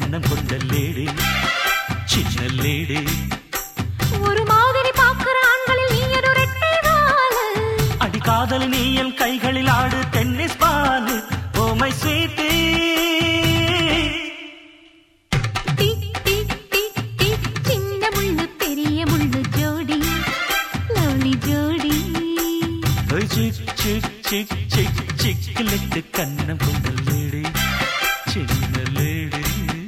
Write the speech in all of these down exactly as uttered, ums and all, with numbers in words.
கண்ணம் கொண்ட லேடி சின்ன லேடி ஒரு மாதிரி பார்க்கிற ஆண்களில் நீ ஒரு ரெட்டை வாலு அடி காதல் நீ என் கைகளில் ஆடு tennis ball oh my sweetie சின்ன முள்ளு பெரிய முள்ளு ஜோடி லவ்லி ஜோடி chick chick chick chick chiclet கண்ணம் கொண்ட லேடி சின்ன லேடி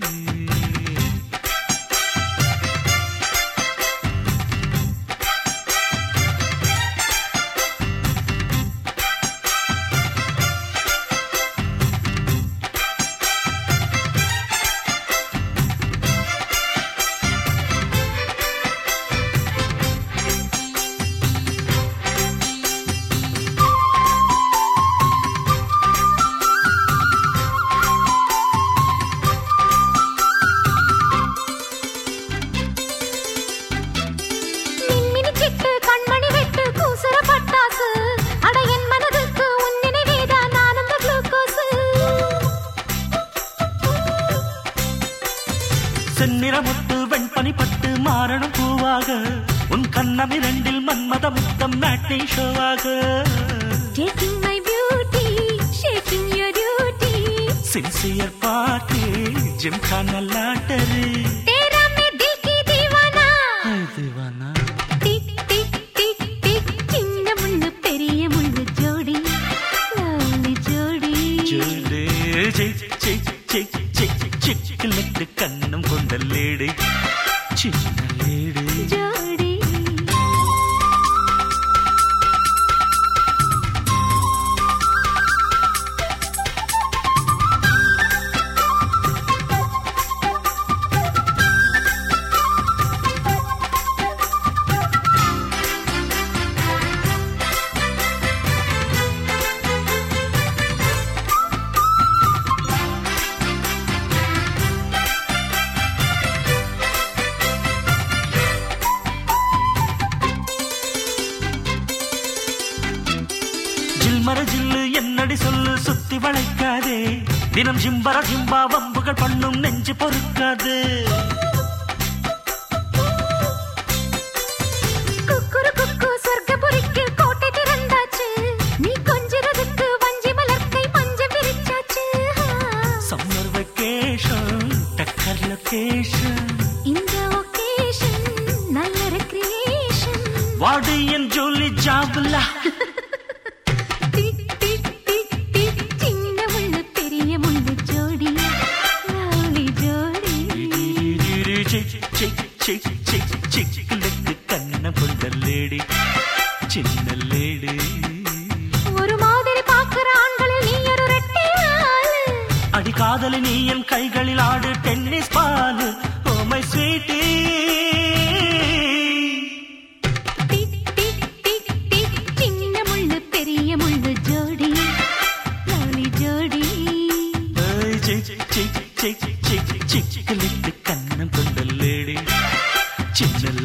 செந்நிறமுத்து வெண்பனி பட்டு மாறணும் பூவாக உன் கண்ணம் இரண்டில் மன்மத முத்தம் மேட்னி ஷோவாக Taking my beauty, shaking your duty. Sincere party gymkhana lottery तेरा मैं दिल की दीवाना. Deewana Tick tick tick tick சின்ன முள்ளு பெரிய முள்ளு ஜோடி லவ்லி ஜோடி ஜோடி chick chick chick chick chiclet கண்ணம் கொண்ட லேடி சின்ன லேடி ஜோடி ஜில்மர ஜில்லு என்னடி சொல்லு சுத்தி வளைக்காதே தினம் ஜிம்பர ஜிம்பா வம்புகள் பண்ணும் நெஞ்சு பொறுக்காது குக்குரு குக்கு சொர்க்கபுரிக்கு கோட்டை திறந்தாச்சு நீ கொஞ்சிறதுக்கு வஞ்சி மலர்க்கை பஞ்சம் விரிச்சாச்சு சம்மர் வெக்கேஷன் டக்கர் லொகேஷன் இந்த ஒகேஷன் நல்ல ரெக்ரியேஷன் வாடி என் ஜோலி ஜாபுலா டிக் டிக் டிக் டிக் சின்ன முள்ளு பெரிய முள்ளு ஜோடி லவ்லி ஜோடி chick chick chick chick chiclet கண்ணம் கொண்ட லேடி சின்ன லேடி ஒரு மாதிரி பார்க்கிற ஆண்களில் நீ ஒரு ரெட்டை வாலு அடி காதலி நீ என் கைகளில் ஆடு tennis ball oh my sweetie tick tick tick tick சின்ன முள்ளு பெரிய முள்ளு ஜோடி லவ்லி ஜோடி chick chick chick chick chiclet கண்ணம் கொண்ட லேடி சின்ன